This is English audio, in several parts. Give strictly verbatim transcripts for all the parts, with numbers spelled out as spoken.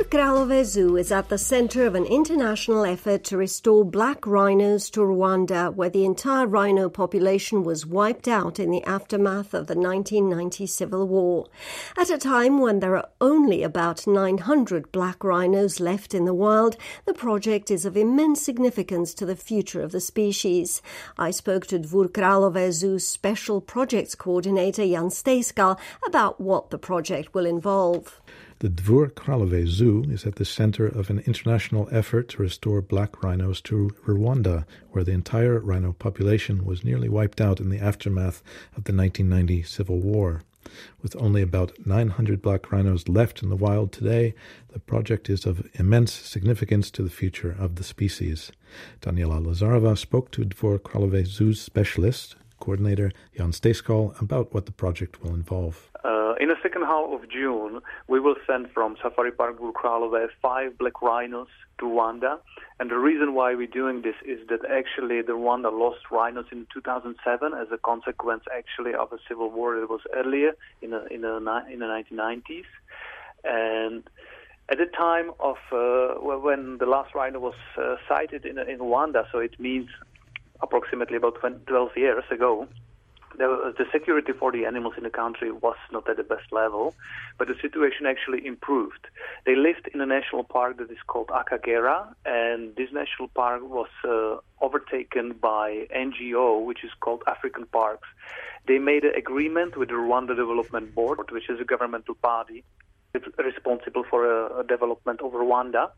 Králové Zoo is at the center of an international effort to restore black rhinos to Rwanda, where the entire rhino population was wiped out in the aftermath of the nineteen ninety civil war. At a time when there are only about nine hundred black rhinos left in the wild, the project is of immense significance to the future of the species. I spoke to Dvůr Králové Zoo's Special Projects Coordinator Jan Stejskal about what the project will involve. The Dvůr Králové Zoo is at the center of an international effort to restore black rhinos to Rwanda, where the entire rhino population was nearly wiped out in the aftermath of the nineteen ninety civil war. With only about nine hundred black rhinos left in the wild today, the project is of immense significance to the future of the species. Daniela Lazarova spoke to Dvůr Králové Zoo's specialist, coordinator Jan Stejskal, about what the project will involve. Uh, in the second half of June, we will send from Safari Park Dvůr Králové five black rhinos to Rwanda. And the reason why we're doing this is that actually the Rwanda lost rhinos in two thousand seven as a consequence actually of a civil war that was earlier in the, in the, in the nineteen nineties. And at the time of uh, when the last rhino was uh, sighted in, in Rwanda, so it means approximately about twelve years ago, the, the security for the animals in the country was not at the best level, but the situation actually improved. They lived in a national park that is called Akagera, and this national park was uh, overtaken by N G O, which is called African Parks. They made an agreement with the Rwanda Development Board, which is a governmental body responsible for a, a development of Rwanda.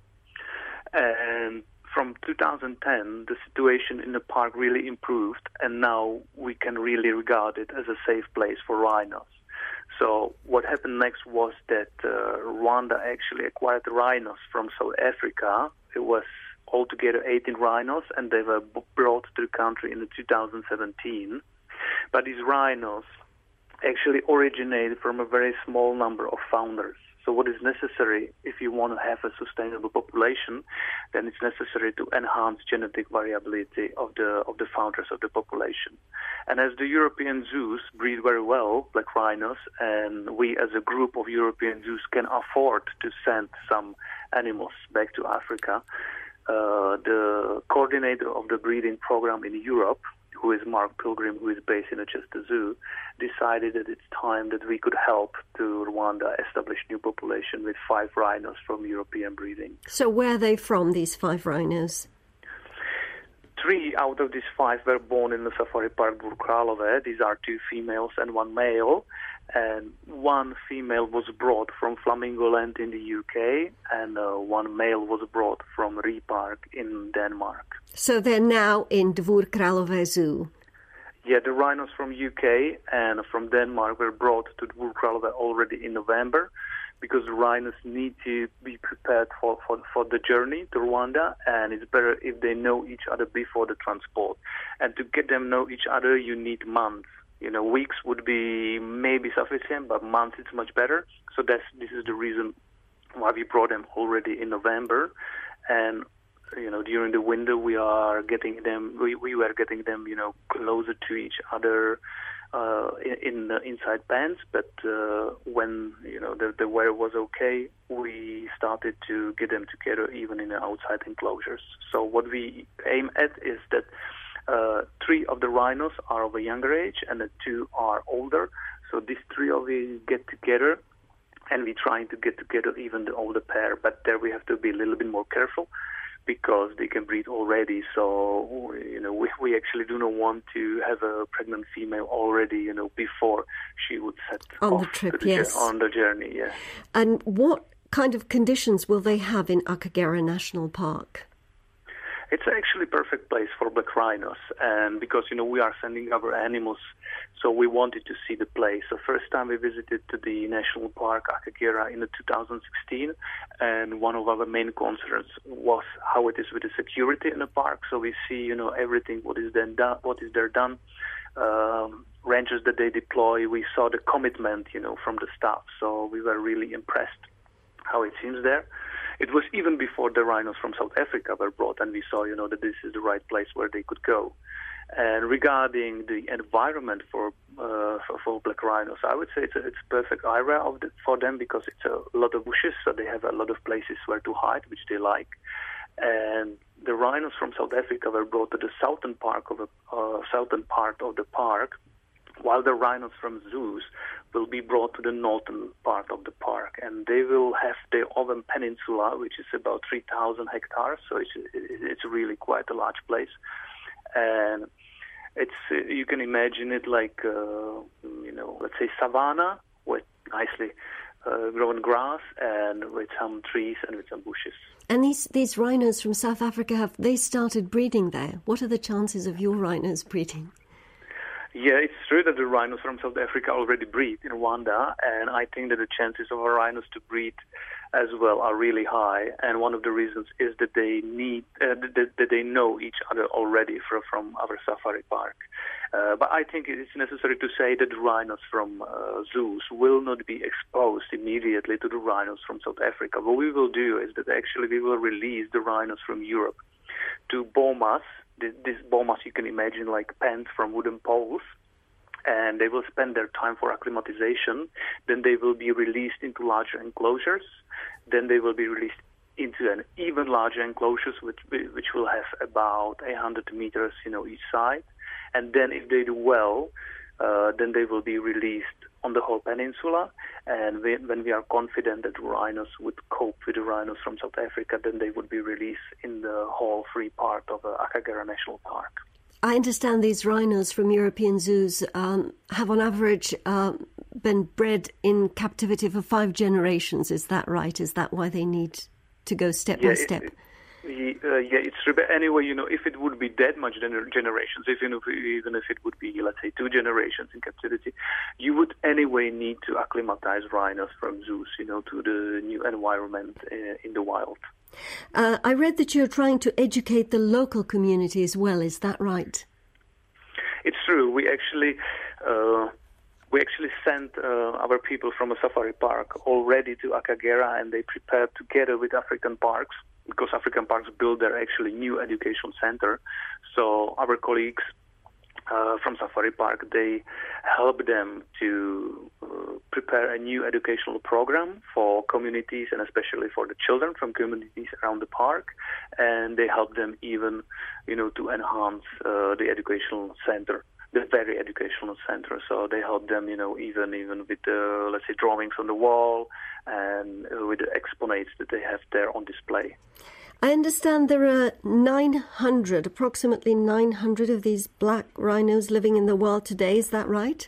And from two thousand ten, the situation in the park really improved, and now we can really regard it as a safe place for rhinos. So what happened next was that uh, Rwanda actually acquired rhinos from South Africa. It was altogether eighteen rhinos, and they were brought to the country in two thousand seventeen. But these rhinos actually originated from a very small number of founders. So what is necessary if you want to have a sustainable population, then it's necessary to enhance genetic variability of the of the founders of the population. And as the European zoos breed very well, black rhinos, and we as a group of European zoos can afford to send some animals back to Africa, uh, the coordinator of the breeding program in Europe, who is Mark Pilgrim, who is based in the Chester Zoo, decided that it's time that we could help to Rwanda establish new population with five rhinos from European breeding. So where are they from, these five rhinos? Three out of these five were born in the Safari Park Dvůr Králové. These are two females and one male. And one female was brought from Flamingo Land in the U K, and uh, one male was brought from Rie Park in Denmark. So they're now in Dvůr Králové Zoo? Yeah, the rhinos from U K and from Denmark were brought to Dvůr Králové already in November, because the rhinos need to be prepared for, for, for the journey to Rwanda, and it's better if they know each other before the transport. And to get them know each other, you need months. You know, weeks would be maybe sufficient, but months it's much better. So that's this is the reason why we brought them already in November. And you know, during the winter we are getting them. We, we were getting them, you know, closer to each other uh, in, in the inside pens. But uh, when you know the, the weather was okay, we started to get them together even in the outside enclosures. So what we aim at is that. Uh, three of the rhinos are of a younger age and the two are older. So these three of us get together, and we're trying to get together even the older pair. But there we have to be a little bit more careful because they can breed already. So, you know, we, we actually do not want to have a pregnant female already, you know, before she would set on off the trip, the, yes. on the journey, yes. And what kind of conditions will they have in Akagera National Park? It's actually a perfect place for black rhinos, and because, you know, we are sending our animals, so we wanted to see the place. So first time we visited to the national park, Akagera, in the two thousand sixteen, and one of our main concerns was how it is with the security in the park. So we see, you know, everything, what is then done, what is there done, um, rangers that they deploy. We saw the commitment, you know, from the staff, so we were really impressed how it seems there. It was even before the rhinos from South Africa were brought, and we saw, you know, that this is the right place where they could go. And regarding the environment for uh, for, for black rhinos, I would say it's a, it's a perfect area of the, for them because it's a lot of bushes, so they have a lot of places where to hide, which they like. And the rhinos from South Africa were brought to the southern part of the uh, southern part of the park, while the rhinos from zoos will be brought to the northern part of the park, and they will have their own peninsula, which is about three thousand hectares, so it's it's really quite a large place. And it's you can imagine it like uh, you know, let's say savanna with nicely uh, grown grass and with some trees and with some bushes. And these these rhinos from South Africa, have they started breeding there? What are the chances of your rhinos breeding? Yeah, it's true that the rhinos from South Africa already breed in Rwanda, and I think that the chances of our rhinos to breed as well are really high. And one of the reasons is that they need uh, that, that they know each other already from from our safari park. Uh, but I think it's necessary to say that the rhinos from uh, zoos will not be exposed immediately to the rhinos from South Africa. What we will do is that actually we will release the rhinos from Europe to bomas. This bomas you can imagine like pens from wooden poles, and they will spend their time for acclimatization. Then they will be released into larger enclosures. Then they will be released into an even larger enclosures, which which will have about eight hundred meters, you know, each side. And then if they do well, uh, then they will be released on the whole peninsula. And we, when we are confident that rhinos would cope with the rhinos from South Africa, then they would be released in the whole free part of uh, Akagera National Park. I understand these rhinos from European zoos um, have on average uh, been bred in captivity for five generations. Is that right? Is that why they need to go step yeah, by step? It, it, uh, yeah, it's true. But anyway, you know, if it would be that much gener- generations, even if, even if it would be, let's say, two generations in captivity, you would anyway need to acclimatize rhinos from zoos, you know, to the new environment uh, in the wild. Uh, I read that you're trying to educate the local community as well. Is that right? It's true. We actually uh, we actually sent uh, our people from a safari park already to Akagera, and they prepared together with African Parks, because African Parks built their actually new education center. So our colleagues uh, from Safari Park, they help them to uh, prepare a new educational program for communities, and especially for the children from communities around the park. And they help them even, you know, to enhance uh, the educational center, the very educational center. So they help them, you know, even even with the, let's say, drawings on the wall and uh, with the exponates that they have there on display. I understand there are nine hundred, approximately nine hundred of these black rhinos living in the wild today. Is that right?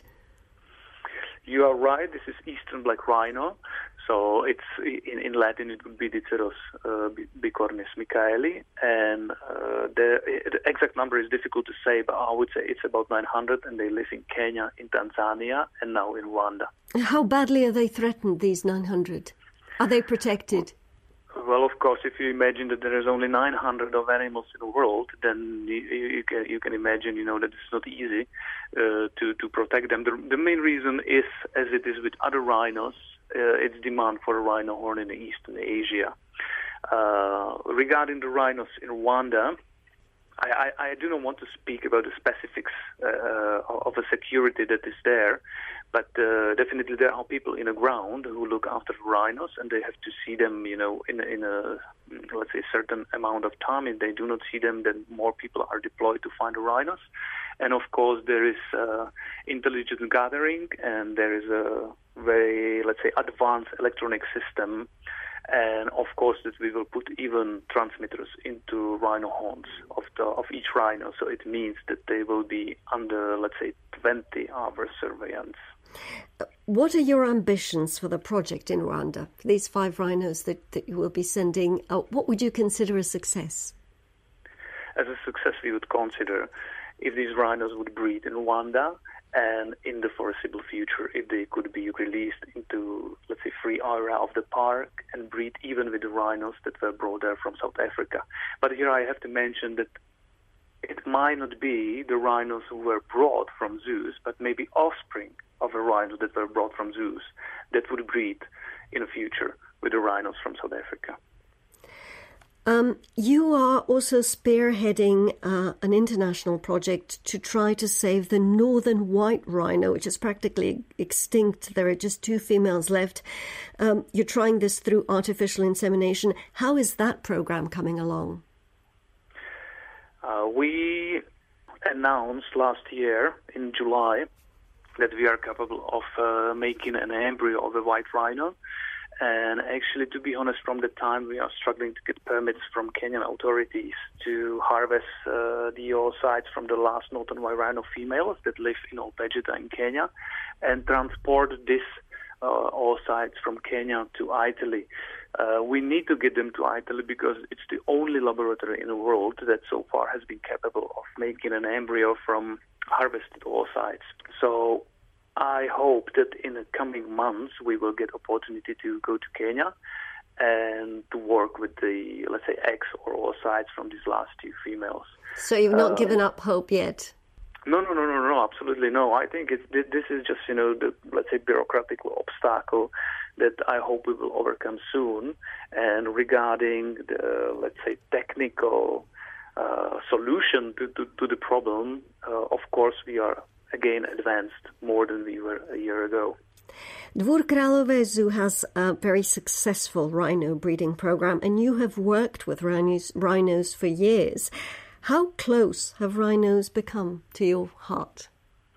You are right. This is Eastern black rhino. So it's in, in Latin it would be Diceros uh, bicornis michaeli, and uh, the, the exact number is difficult to say, but I would say it's about nine hundred, and they live in Kenya, in Tanzania, and now in Rwanda. How badly are they threatened, these nine hundred? Are they protected? Well, of course, if you imagine that there is only nine hundred of animals in the world, then you, you, can, you can imagine, you know, that it's not easy uh, to, to protect them. The, the main reason is, as it is with other rhinos, uh, it's demand for a rhino horn in Eastern Asia. Uh, regarding the rhinos in Rwanda, I, I, I do not want to speak about the specifics uh, of a security that is there, but uh, definitely there are people in the ground who look after the rhinos, and they have to see them, you know, in, in a, let's say, certain amount of time. If they do not see them, then more people are deployed to find the rhinos. And of course, there is uh, intelligence gathering, and there is a very, let's say, advanced electronic system. And of course, that we will put even transmitters into rhino horns of the of each rhino. So it means that they will be under, let's say, twenty hour surveillance. What are your ambitions for the project in Rwanda? For these five rhinos that, that you will be sending, uh, what would you consider a success? As a success, we would consider if these rhinos would breed in Rwanda, and in the foreseeable future, if they could be released into, let's say, free area of the park and breed even with the rhinos that were brought there from South Africa. But here I have to mention that it might not be the rhinos who were brought from zoos, but maybe offspring of a rhino that were brought from zoos that would breed in the future with the rhinos from South Africa. Um, you are also spearheading uh, an international project to try to save the northern white rhino, which is practically extinct. There are just two females left. Um, you're trying this through artificial insemination. How is that program coming along? Uh, we announced last year in July that we are capable of uh, making an embryo of a white rhino. And actually, to be honest, from the time we are struggling to get permits from Kenyan authorities to harvest uh, the oocytes from the last northern white rhino females that live in Ol Pejeta in Kenya and transport this uh, oocytes from Kenya to Italy. Uh, we need to get them to Italy because it's the only laboratory in the world that so far has been capable of making an embryo from harvested oocytes. So I hope that in the coming months we will get opportunity to go to Kenya and to work with the, let's say, eggs or oocytes from these last two females. So you've not uh, given up hope yet? No, no, no, no, no, absolutely no. I think it's, this is just, you know, the, let's say, bureaucratic obstacle that I hope we will overcome soon. And regarding the, let's say, technical uh, solution to, to, to the problem, uh, of course we are again advanced more than we were a year ago. Dvůr Králové Zoo has a very successful rhino breeding program, and you have worked with rhinos, rhinos for years. How close have rhinos become to your heart?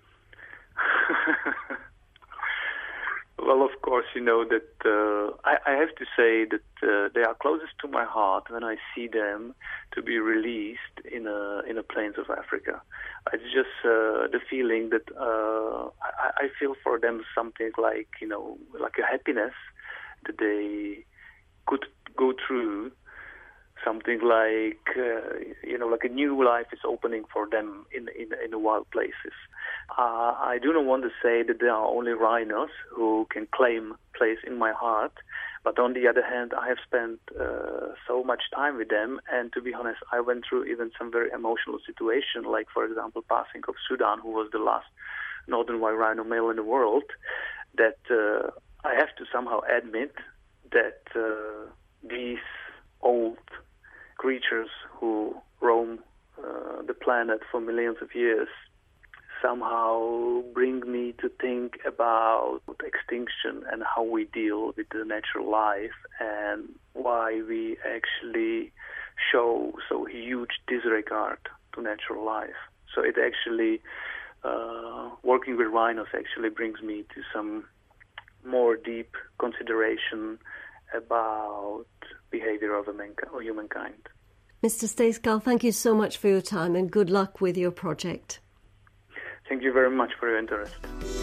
Well, of course, you know that uh, I, I have to say that uh, they are closest to my heart when I see them to be released in a in the plains of Africa. It's just uh, the feeling that uh, I, I feel for them something like, you know, like a happiness that they could go through. Something like, uh, you know, like a new life is opening for them in in, in the wild places. Uh, I do not want to say that there are only rhinos who can claim place in my heart, but on the other hand, I have spent uh, so much time with them, and to be honest, I went through even some very emotional situations, like, for example, passing of Sudan, who was the last northern white rhino male in the world, that uh, I have to somehow admit that uh, these old creatures who roam uh, the planet for millions of years somehow bring me to think about extinction and how we deal with the natural life and why we actually show so huge disregard to natural life. So it actually, uh, working with rhinos actually brings me to some more deep consideration about behavior of a mankind, or humankind. Mister Stejskal, thank you so much for your time and good luck with your project. Thank you very much for your interest.